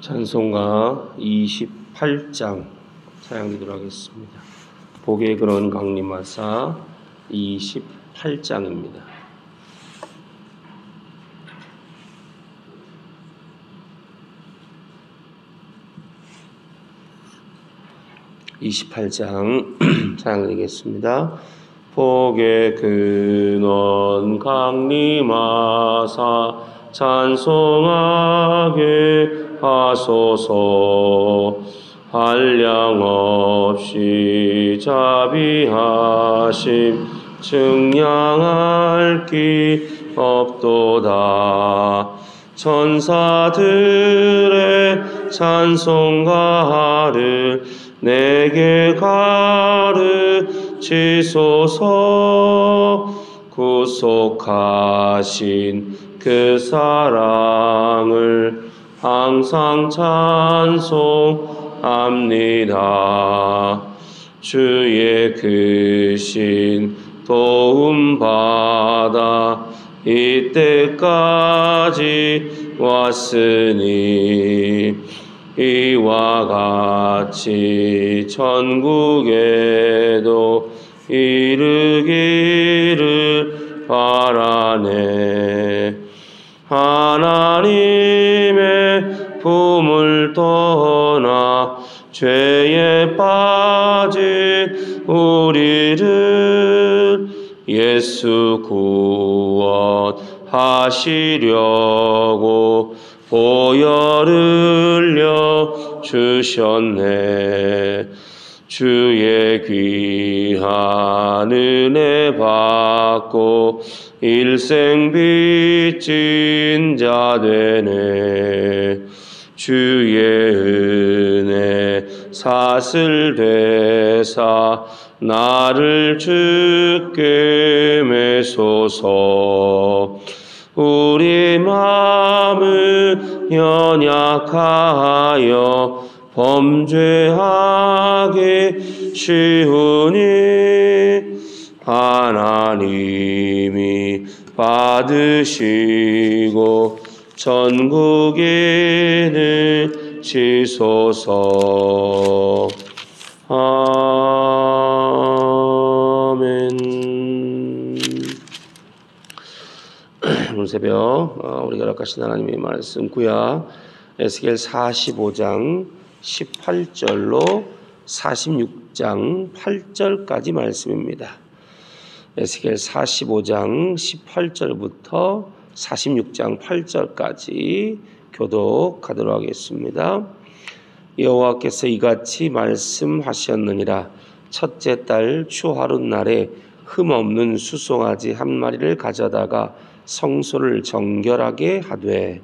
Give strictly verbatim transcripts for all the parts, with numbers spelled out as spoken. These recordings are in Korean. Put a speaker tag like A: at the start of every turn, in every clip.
A: 찬송가 이십팔 장 사용하도록 하겠습니다. 복의 근원 강림하사 이십팔 장입니다. 이십팔 장 사용드리겠습니다. 복의 근원 강림하사 찬송하게 하소서. 한량없이 자비하심 증량할 기 없도다. 천사들의 찬송가를 내게 가르치소서. 구속하신 그 사랑을 항상 찬송합니다. 주의 크신 도움 받아 이때까지 왔으니 이와 같이 천국에도 이르기를 바라네. 하나님의 품을 떠나 죄에 빠진 우리를 예수 구원하시려고 보혈을 흘려 주셨네. 주의 귀한 은혜 받고 일생 빚진 자 되네. 주의 은혜 사슬 되사 나를 주께 매소서. 우리 마음은 연약하여 범죄하기 쉬우니 하나님이 받으시고 천국에는 지소서. 아멘. 오늘 새벽 우리가 허락하신 하나님의 말씀 구약 에스겔 사십오 장 십팔 절로 사십육 장 팔 절까지 말씀입니다. 에스겔 사십오 장 십팔 절부터 사십육 장 팔 절까지 교독하도록 하겠습니다. 여호와께서 이같이 말씀하셨느니라. 첫째 달 추하룻 날에 흠없는 수송아지 한 마리를 가져다가 성소를 정결하게 하되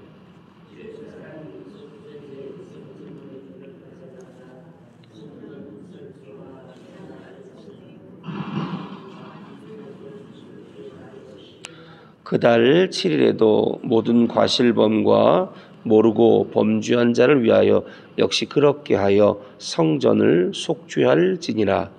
A: 그달 칠 일에도 모든 과실범과 모르고 범죄한 자를 위하여 역시 그렇게 하여 성전을 속죄할지니라.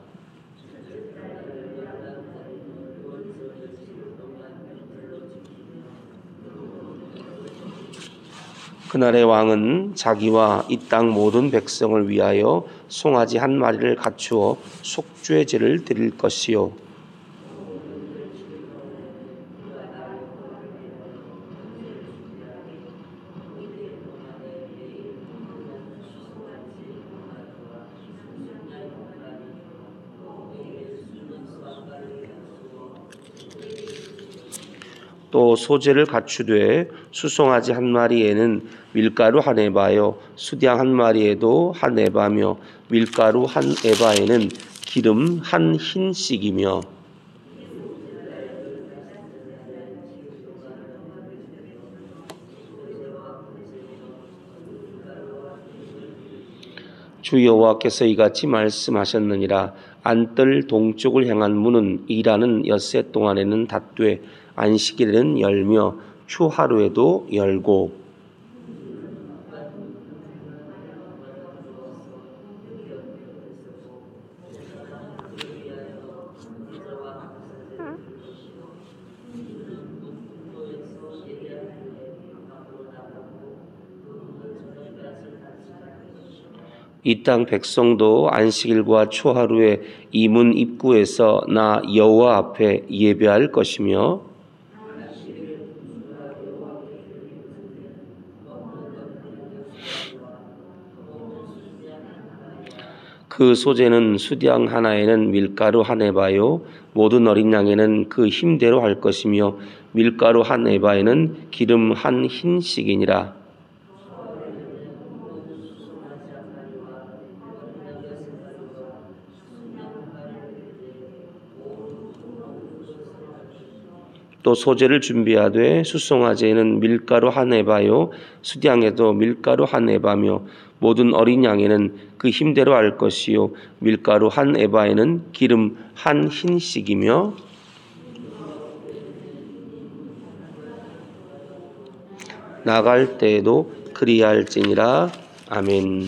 A: 그날의 왕은 자기와 이 땅 모든 백성을 위하여 송아지 한 마리를 갖추어 속죄제를 드릴 것이요. 또 소재를 갖추되 수송아지 한 마리에는 밀가루 한 에바요 수량 한 마리에도 한 에바며 밀가루 한 에바에는 기름 한 흰씩이며 주 여호와께서 이같이 말씀하셨느니라. 안뜰 동쪽을 향한 문은 일하는 엿새 동안에는 닫되 안식일에는 열며 추하루에도 열고 이 땅 백성도 안식일과 초하루에 이 문 입구에서 나 여호와 앞에 예배할 것이며 그 소재는 수양 하나에는 밀가루 한 에바요 모든 어린 양에는 그 힘대로 할 것이며 밀가루 한 에바에는 기름 한 흰씩이니라. 또 소재를 준비하되 수송아지에는 밀가루 한 에바요 수양에도 밀가루 한 에바며 모든 어린 양에는 그 힘대로 할 것이요 밀가루 한 에바에는 기름 한 흰씩이며 나갈 때에도 그리할지니라. 아멘.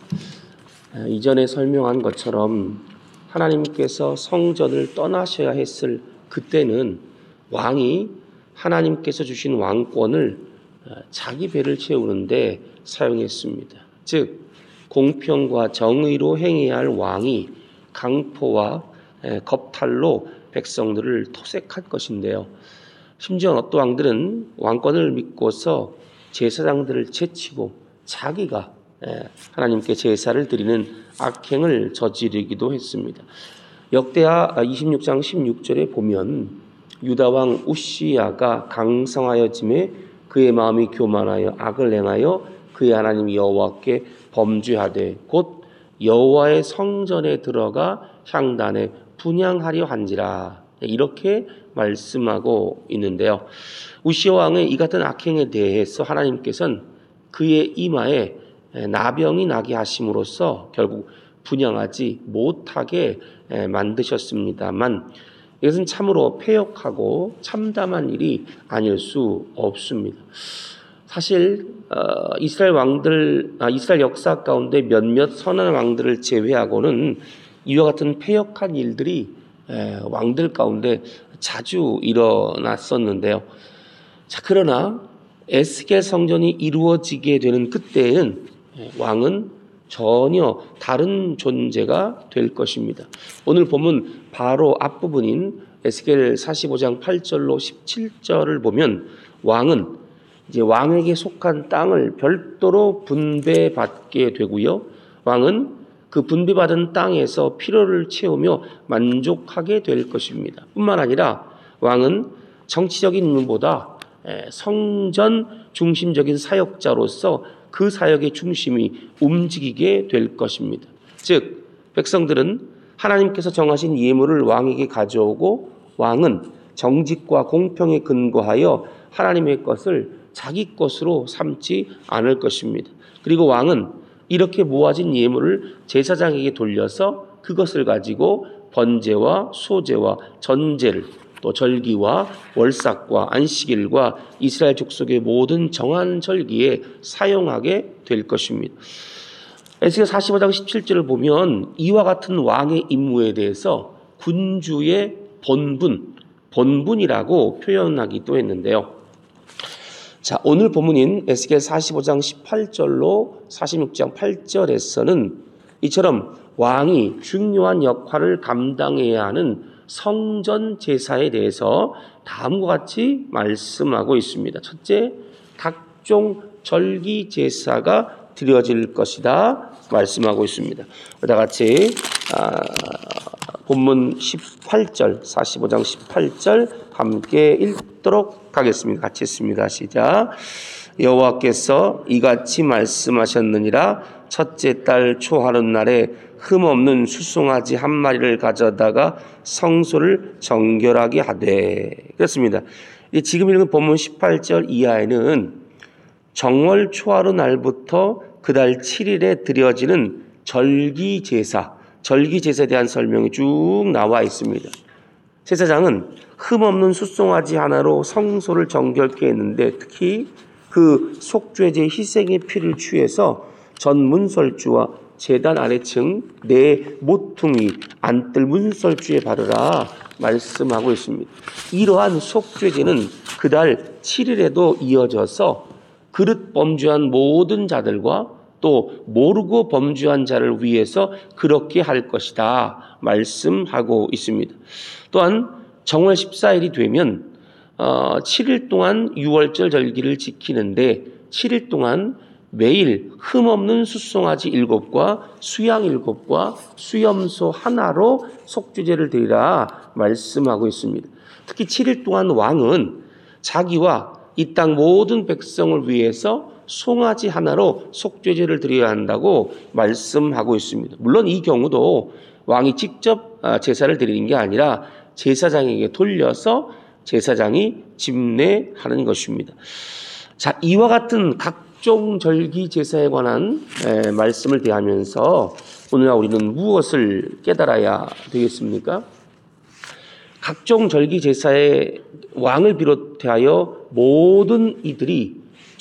A: 이전에 설명한 것처럼 하나님께서 성전을 떠나셔야 했을 그때는 왕이 하나님께서 주신 왕권을 자기 배를 채우는데 사용했습니다. 즉 공평과 정의로 행해야 할 왕이 강포와 겁탈로 백성들을 토색할 것인데요. 심지어 어떤 왕들은 왕권을 믿고서 제사장들을 제치고 자기가 하나님께 제사를 드리는 악행을 저지르기도 했습니다. 역대하 이십육 장 십육 절에 보면 유다왕 우시야가 강성하여짐에 그의 마음이 교만하여 악을 행하여 그의 하나님 여호와께 범죄하되 곧 여호와의 성전에 들어가 향단에 분향하려 한지라. 이렇게 말씀하고 있는데요. 우시야 왕의 이 같은 악행에 대해서 하나님께서는 그의 이마에 나병이 나게 하심으로써 결국 분향하지 못하게 만드셨습니다만 이것은 참으로 패역하고 참담한 일이 아닐 수 없습니다. 사실 어, 이스라엘 왕들, 아, 이스라엘 역사 가운데 몇몇 선한 왕들을 제외하고는 이와 같은 패역한 일들이 에, 왕들 가운데 자주 일어났었는데요. 자, 그러나 에스겔 성전이 이루어지게 되는 그때에는 왕은 전혀 다른 존재가 될 것입니다. 오늘 보면 바로 앞부분인 에스겔 사십오 장 팔 절로 십칠 절을 보면 왕은 이제 왕에게 속한 땅을 별도로 분배받게 되고요. 왕은 그 분배받은 땅에서 필요를 채우며 만족하게 될 것입니다. 뿐만 아니라 왕은 정치적인 임무보다 성전 중심적인 사역자로서 그 사역의 중심이 움직이게 될 것입니다. 즉 백성들은 하나님께서 정하신 예물을 왕에게 가져오고 왕은 정직과 공평에 근거하여 하나님의 것을 자기 것으로 삼지 않을 것입니다. 그리고 왕은 이렇게 모아진 예물을 제사장에게 돌려서 그것을 가지고 번제와 소제와 전제를 또 절기와 월삭과 안식일과 이스라엘 족속의 모든 정한 절기에 사용하게 될 것입니다. 에스겔 사십오 장 십칠 절을 보면 이와 같은 왕의 임무에 대해서 군주의 본분, 본분이라고 표현하기도 했는데요. 자, 오늘 본문인 에스겔 사십오 장 십팔 절로 사십육 장 팔 절에서는 이처럼 왕이 중요한 역할을 감당해야 하는 성전 제사에 대해서 다음과 같이 말씀하고 있습니다. 첫째, 각종 절기 제사가 드려질 것이다 말씀하고 있습니다. 다 같이 아, 본문 십팔 절, 사십오 장 십팔 절 함께 읽도록 하겠습니다. 같이 읽습니다. 시작. 여호와께서 이같이 말씀하셨느니라. 첫째 달 초하루 날에 흠없는 수송아지 한 마리를 가져다가 성소를 정결하게 하되. 그렇습니다. 지금 읽은 본문 십팔 절 이하에는 정월 초하루 날부터 그달 칠 일에 드려지는 절기 제사, 절기 제사에 대한 설명이 쭉 나와 있습니다. 제사장은 흠없는 수송아지 하나로 성소를 정결케 했는데 특히 그 속죄제 희생의 피를 취해서 전 문설주와 제단 아래층 네 모퉁이 안뜰 문설주에 바르라 말씀하고 있습니다. 이러한 속죄제는 그달 칠 일에도 이어져서 그릇 범죄한 모든 자들과 또 모르고 범죄한 자를 위해서 그렇게 할 것이다 말씀하고 있습니다. 또한 정월 십사 일이 되면 어, 칠 일 동안 유월절 절기를 지키는데 칠 일 동안 매일 흠없는 숫송아지 일곱과 수양 일곱과 수염소 하나로 속죄제를 드리라 말씀하고 있습니다. 특히 칠 일 동안 왕은 자기와 이 땅 모든 백성을 위해서 송아지 하나로 속죄제를 드려야 한다고 말씀하고 있습니다. 물론 이 경우도 왕이 직접 제사를 드리는 게 아니라 제사장에게 돌려서 제사장이 집례하는 것입니다. 자, 이와 같은 각종 절기 제사에 관한 에, 말씀을 대하면서 오늘 우리는 무엇을 깨달아야 되겠습니까? 각종 절기 제사에 왕을 비롯하여 모든 이들이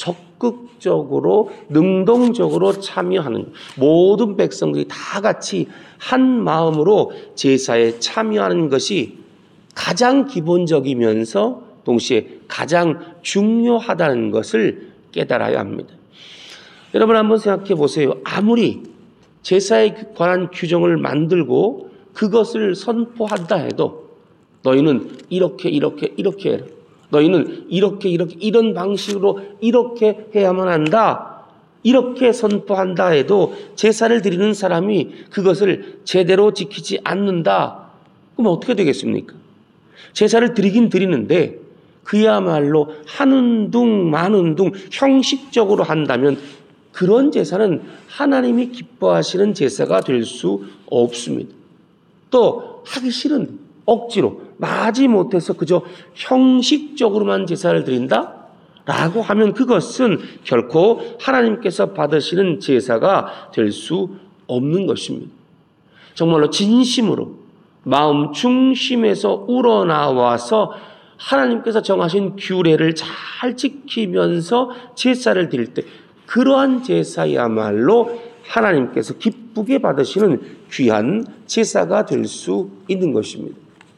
A: 적극적으로 능동적으로 참여하는, 모든 백성들이 다 같이 한 마음으로 제사에 참여하는 것이 가장 기본적이면서 동시에 가장 중요하다는 것을 깨달아야 합니다. 여러분 한번 생각해 보세요. 아무리 제사에 관한 규정을 만들고 그것을 선포한다 해도 너희는 이렇게 이렇게 이렇게 해라. 너희는 이렇게 이렇게 이런 방식으로 이렇게 해야만 한다. 이렇게 선포한다 해도 제사를 드리는 사람이 그것을 제대로 지키지 않는다. 그럼 어떻게 되겠습니까? 제사를 드리긴 드리는데 그야말로 하는 둥 마는 둥 형식적으로 한다면 그런 제사는 하나님이 기뻐하시는 제사가 될 수 없습니다. 또 하기 싫은 억지로 마지 못해서 그저 형식적으로만 제사를 드린다? 라고 하면 그것은 결코 하나님께서 받으시는 제사가 될 수 없는 것입니다. 정말로 진심으로 마음 중심에서 우러나와서 하나님께서 정하신 규례를 잘 지키면서 제사를 드릴 때 그러한 제사야말로 하나님께서 기쁘게 받으시는 귀한 제사가 될 수 있는 것입니다.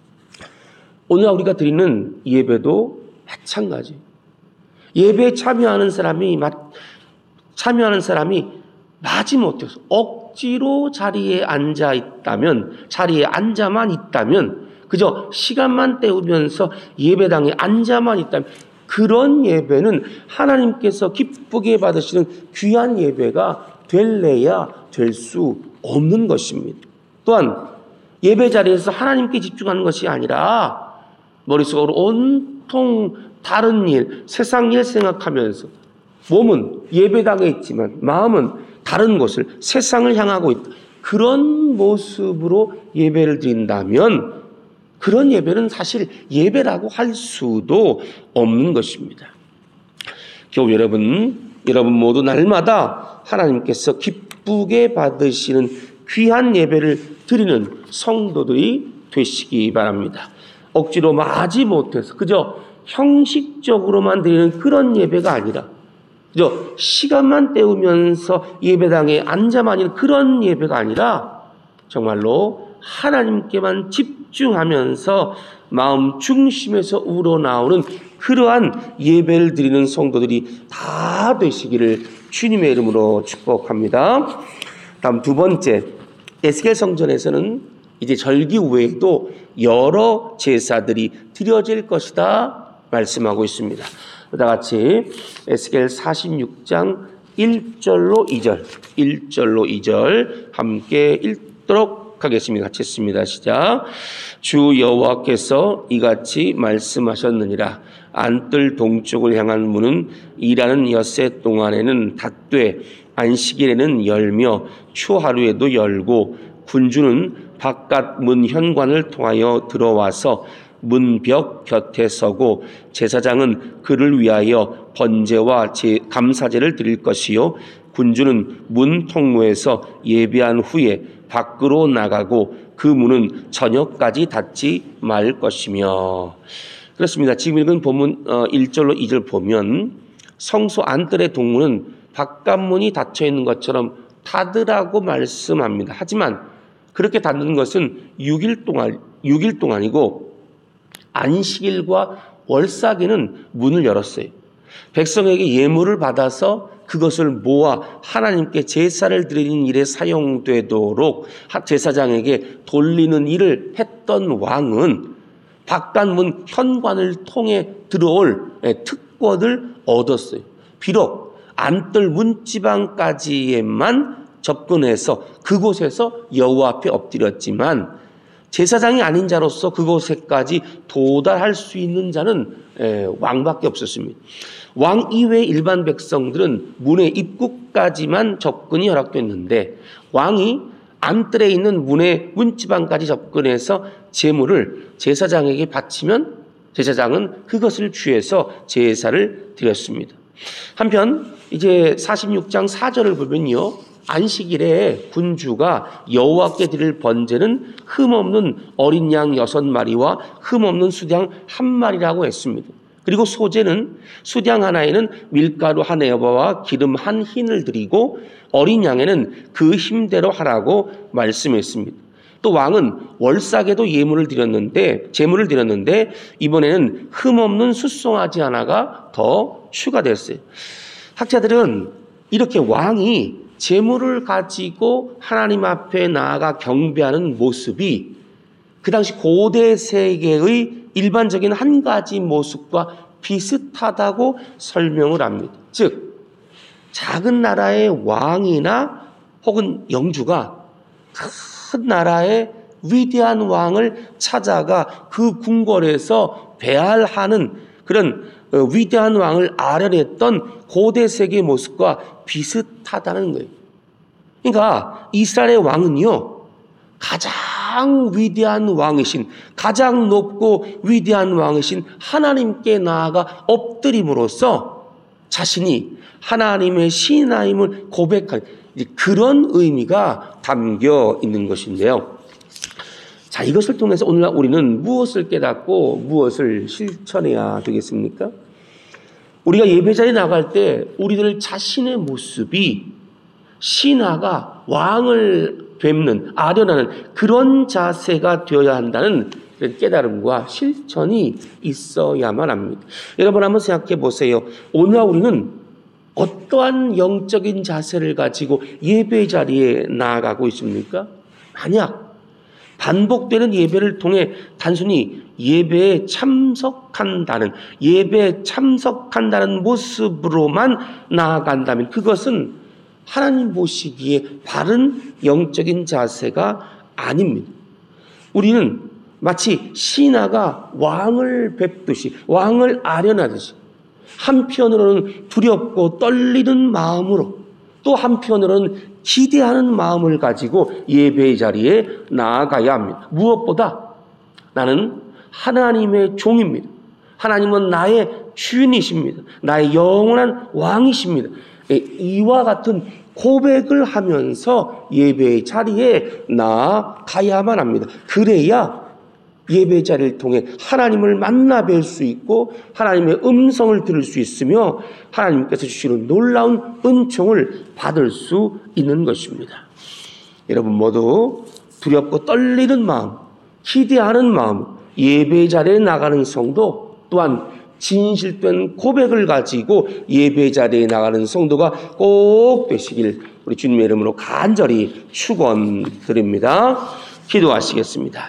A: 오늘 우리가 드리는 예배도 마찬가지. 예배에 참여하는 사람이 참여하는 사람이 마지못해서 억지로 자리에 앉아 있다면, 자리에 앉아만 있다면, 그저 시간만 때우면서 예배당에 앉아만 있다면 그런 예배는 하나님께서 기쁘게 받으시는 귀한 예배가 될래야 될 수 없는 것입니다. 또한 예배 자리에서 하나님께 집중하는 것이 아니라 머릿속으로 온통 다른 일, 세상 일 생각하면서 몸은 예배당에 있지만 마음은 다른 곳을, 세상을 향하고 있다. 그런 모습으로 예배를 드린다면 그런 예배는 사실 예배라고 할 수도 없는 것입니다. 교우 여러분, 여러분 모두 날마다 하나님께서 기쁘게 받으시는 귀한 예배를 드리는 성도들이 되시기 바랍니다. 억지로 마지 못해서 그저 형식적으로만 드리는 그런 예배가 아니라 그저 시간만 때우면서 예배당에 앉아만 있는 그런 예배가 아니라 정말로 하나님께만 집중하면서 마음 중심에서 우러나오는 그러한 예배를 드리는 성도들이 다 되시기를 주님의 이름으로 축복합니다. 다음 두 번째, 에스겔 성전에서는 이제 절기 외에도 여러 제사들이 드려질 것이다 말씀하고 있습니다. 다 같이 에스겔 사십육 장 일 절로 이 절, 일 절로 이 절 함께 읽도록 하겠습니다. 같이 읽습니다. 시작. 주 여호와께서 이같이 말씀하셨느니라. 안뜰 동쪽을 향한 문은 일하는 엿새 동안에는 닫되 안식일에는 열며 추하루에도 열고 군주는 바깥 문 현관을 통하여 들어와서 문벽 곁에 서고 제사장은 그를 위하여 번제와 제, 감사제를 드릴 것이요 군주는 문 통로에서 예배한 후에 밖으로 나가고 그 문은 저녁까지 닫지 말 것이며. 그렇습니다. 지금 읽은 본문 일 절로 이 절 보면 성소 안뜰의 동문은 바깥문이 닫혀 있는 것처럼 닫으라고 말씀합니다. 하지만 그렇게 닫는 것은 육 일 동안, 육 일 동안이고 안식일과 월삭에는 문을 열었어요. 백성에게 예물을 받아서 그것을 모아 하나님께 제사를 드리는 일에 사용되도록 제사장에게 돌리는 일을 했던 왕은 바깥문 현관을 통해 들어올 특권을 얻었어요. 비록 안뜰 문지방까지에만 접근해서 그곳에서 여호와 앞에 엎드렸지만 제사장이 아닌 자로서 그곳에까지 도달할 수 있는 자는 왕밖에 없었습니다. 왕 이외 일반 백성들은 문의 입구까지만 접근이 허락됐는데 왕이 안뜰에 있는 문의 문지방까지 접근해서 제물을 제사장에게 바치면 제사장은 그것을 취해서 제사를 드렸습니다. 한편 이제 사십육 장 사 절을 보면요, 안식일에 군주가 여호와께 드릴 번제는 흠없는 어린 양 여섯 마리와 흠없는 수양 한 마리라고 했습니다. 그리고 소제는 수양 하나에는 밀가루 한 에바와 기름 한 흰을 드리고 어린 양에는 그 힘대로 하라고 말씀했습니다. 또 왕은 월삭에도 예물을 드렸는데 제물을 드렸는데 이번에는 흠없는 숫송아지 하나가 더 추가됐어요. 학자들은 이렇게 왕이 제물을 가지고 하나님 앞에 나아가 경배하는 모습이 그 당시 고대 세계의 일반적인 한 가지 모습과 비슷하다고 설명을 합니다. 즉 작은 나라의 왕이나 혹은 영주가 큰 나라의 위대한 왕을 찾아가 그 궁궐에서 배알하는 그런 위대한 왕을 아련했던 고대 세계의 모습과 비슷하다는 거예요. 그러니까 이스라엘의 왕은요, 가장 위대한 왕이신, 가장 높고 위대한 왕이신 하나님께 나아가 엎드림으로써 자신이 하나님의 신하임을 고백하는 그런 의미가 담겨 있는 것인데요. 자, 이것을 통해서 오늘날 우리는 무엇을 깨닫고 무엇을 실천해야 되겠습니까? 우리가 예배자리에 나갈 때 우리들 자신의 모습이 신하가 왕을 뵙는, 아련하는 그런 자세가 되어야 한다는 깨달음과 실천이 있어야만 합니다. 여러분 한번 생각해 보세요. 오늘날 우리는 어떠한 영적인 자세를 가지고 예배 자리에 나아가고 있습니까? 만약 반복되는 예배를 통해 단순히 예배에 참석한다는, 예배에 참석한다는 모습으로만 나아간다면 그것은 하나님 보시기에 바른 영적인 자세가 아닙니다. 우리는 마치 신하가 왕을 뵙듯이, 왕을 아련하듯이 한편으로는 두렵고 떨리는 마음으로 또 한편으로는 기대하는 마음을 가지고 예배의 자리에 나아가야 합니다. 무엇보다 나는 하나님의 종입니다. 하나님은 나의 주인이십니다. 나의 영원한 왕이십니다. 이와 같은 고백을 하면서 예배의 자리에 나아가야만 합니다. 그래야 예배 자리를 통해 하나님을 만나 뵐 수 있고 하나님의 음성을 들을 수 있으며 하나님께서 주시는 놀라운 은총을 받을 수 있는 것입니다. 여러분 모두 두렵고 떨리는 마음, 기대하는 마음, 예배 자리에 나가는 성도, 또한 진실된 고백을 가지고 예배 자리에 나가는 성도가 꼭 되시길 우리 주님의 이름으로 간절히 축원드립니다. 기도하시겠습니다.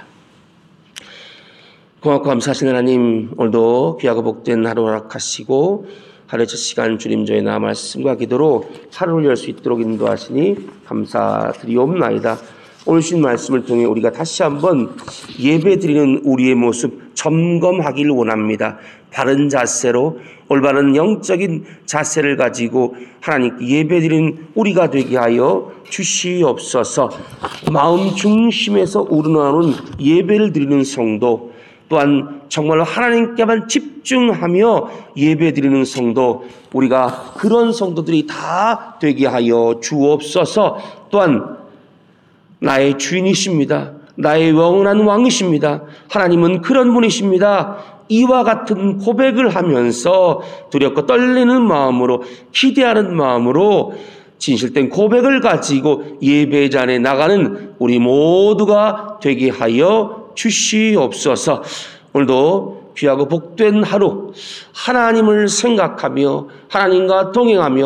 A: 고맙고 감사하신 하나님, 오늘도 귀하고 복된 하루 허락하시고 하루의 첫 시간 주님 저의 나 말씀과 기도로 하루를 열 수 있도록 인도하시니 감사드리옵나이다. 오늘 주신 말씀을 통해 우리가 다시 한번 예배드리는 우리의 모습 점검하기를 원합니다. 바른 자세로 올바른 영적인 자세를 가지고 하나님께 예배드리는 우리가 되게 하여 주시옵소서. 마음 중심에서 우러나오는 예배를 드리는 성도, 또한 정말로 하나님께만 집중하며 예배드리는 성도, 우리가 그런 성도들이 다 되게 하여 주옵소서. 또한 나의 주인이십니다. 나의 영원한 왕이십니다. 하나님은 그런 분이십니다. 이와 같은 고백을 하면서 두렵고 떨리는 마음으로, 기대하는 마음으로 진실된 고백을 가지고 예배 자리에 나가는 우리 모두가 되게 하여 주시옵소서. 오늘도 귀하고 복된 하루, 하나님을 생각하며 하나님과 동행하며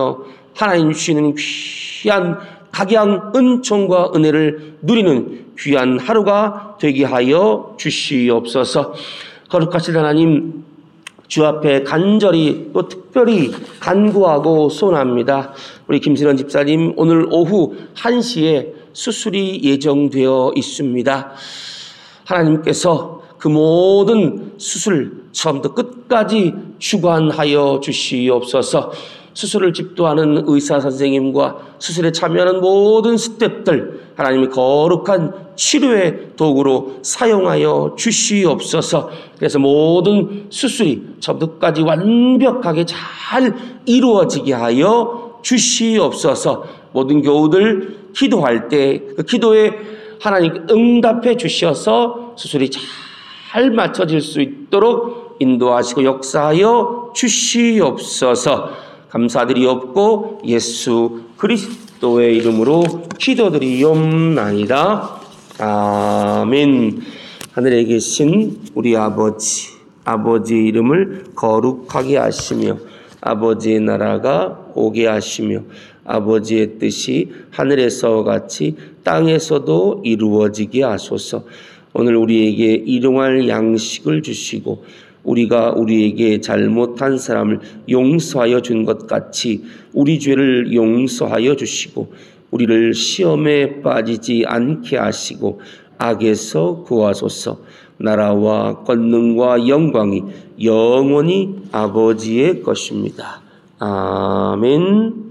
A: 하나님 주시는 귀한 각양 은총과 은혜를 누리는 귀한 하루가 되게 하여 주시옵소서. 거룩하신 하나님, 주 앞에 간절히 또 특별히 간구하고 소원합니다. 우리 김신원 집사님 오늘 오후 한 시에 수술이 예정되어 있습니다. 하나님께서 그 모든 수술 처음부터 끝까지 주관하여 주시옵소서. 수술을 집도하는 의사 선생님과 수술에 참여하는 모든 스태프들 하나님의 거룩한 치료의 도구로 사용하여 주시옵소서. 그래서 모든 수술이 처음부터 끝까지 완벽하게 잘 이루어지게 하여 주시옵소서. 모든 교우들 기도할 때 그 기도에 하나님 응답해 주셔서 수술이 잘 맞춰질 수 있도록 인도하시고 역사하여 주시옵소서. 감사드리옵고 예수 그리스도의 이름으로 기도드리옵나이다. 아멘. 하늘에 계신 우리 아버지, 아버지의 이름을 거룩하게 하시며 아버지의 나라가 오게 하시며 아버지의 뜻이 하늘에서 같이 땅에서도 이루어지게 하소서. 오늘 우리에게 일용할 양식을 주시고 우리가 우리에게 잘못한 사람을 용서하여 준 것 같이 우리 죄를 용서하여 주시고 우리를 시험에 빠지지 않게 하시고 악에서 구하소서. 나라와 권능과 영광이 영원히 아버지의 것입니다. 아멘.